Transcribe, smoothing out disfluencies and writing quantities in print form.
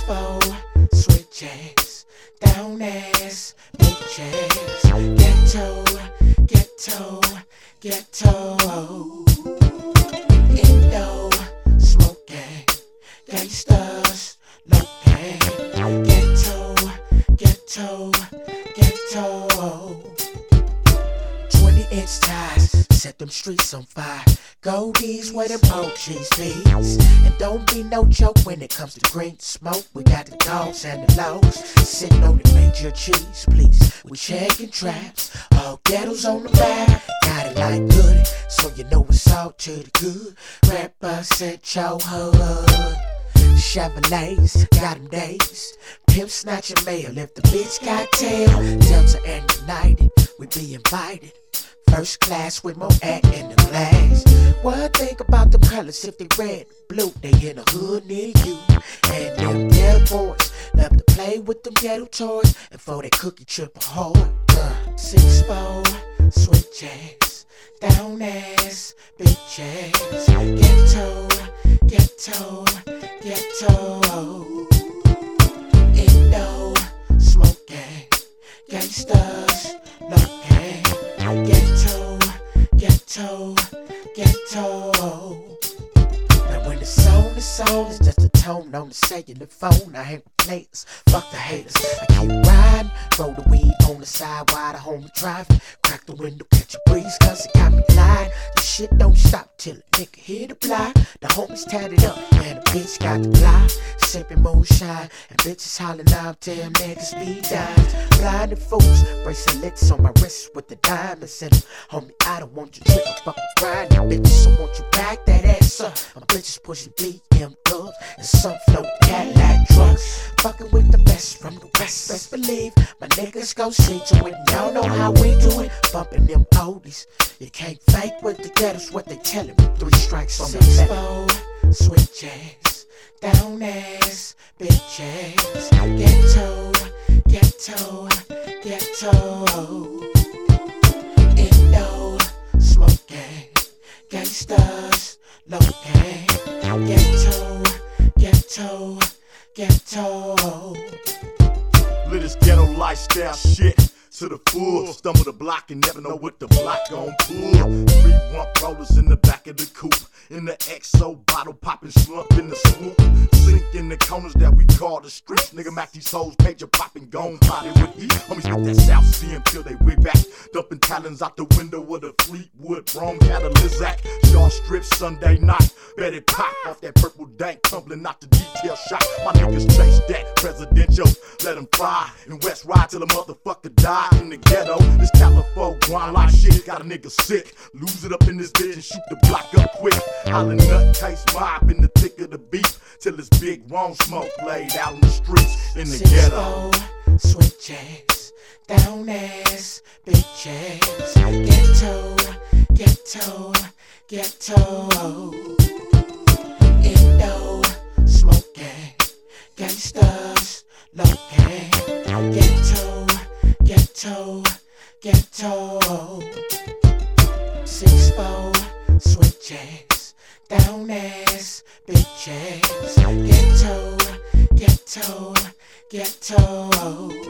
6-4 switches, down ass bitches, ghetto, ghetto, ghetto, Indo, smoking, gangsters, looking, ghetto, ghetto, ghetto. 20-inch ties, set them streets on fire. Goldies where them OGs feeds. And don't be no joke when it comes to green smoke. We got the dogs and the lows sitting on the major cheese, please. We checking traps, all ghettos on the back. Got it like good, so you know it's all to the good. Represent your hood. Chevrolets, got them days. Pimp snatching mail if the bitch got tail. Delta and United, we be invited. First class with more act in the glass. What think about them colors if they red, blue? They in the hood near you. And them ghetto boys love to play with them ghetto toys. And for that cookie triple hard. 6-4 switches, down ass bitches, ghetto, ghetto, ghetto, Indo, smoking, gangsters, looking, ghetto, ghetto, ghetto. Now when it's on, it's just a tone on the cellular phone. I hang with players, fuck the haters. I keep riding, roll the weed on the side while the homie driving. Crack the window, catch a breeze, cause it got me blind. The shit don't stop till a nigga hit the block. The homies tatted up, and the bitch got the block. Sipping moonshine, and bitches hollering out, damn niggas be dimes. Blinded fools, bracelets on my wrist with the diamonds in them. Homie, I don't want you tripping, fuck with grinding bitches, so won't you back that ass up? My bitches pushing BM dubs, and some float Cadillac trucks. Fucking with the best from the west, best believe my niggas gon' see to it. Y'all know how we do it, bumping them oldies. You can't fake with the ghettos, what they telling me. 3 strikes on the left. 6-4 switches, down ass bitches, ghetto, ghetto, ghetto, Indo, smoking, gangsters, looking, ghetto, ghetto, ghetto. Live this ghetto lifestyle shit to the full. Stumble the block and never know what the block gon' pull. 3-1 rollers in the back of the coupe. In the XO bottle popping, slump in the swoop. Sink in the corners that we call the streets. Nigga Mac these hoes, pager popping, gone body with heat. Homies with that South Sea until they way back. Dumping talons out the window of the Fleetwood Chrome Cadillac. Shaw Strip Sunday night. Bet it pop off that purple dank, tumbling out the detail shot. My niggas chase that presidential, let them fly. And West ride till a motherfucker die in the ghetto. This California grind like shit, got a nigga sick. Lose it up in this bitch and shoot the block up quick. Hollin' nutcase mob in the thick of the beef till it's big wrong smoke laid out in the streets in the ghetto. 6-4 switches, down ass bitches, ghetto, ghetto, ghetto, Indo, smoking, gangsters, looking, ghetto, ghetto, ghetto. 6-4 switches, down ass bitches, ghetto, ghetto, ghetto.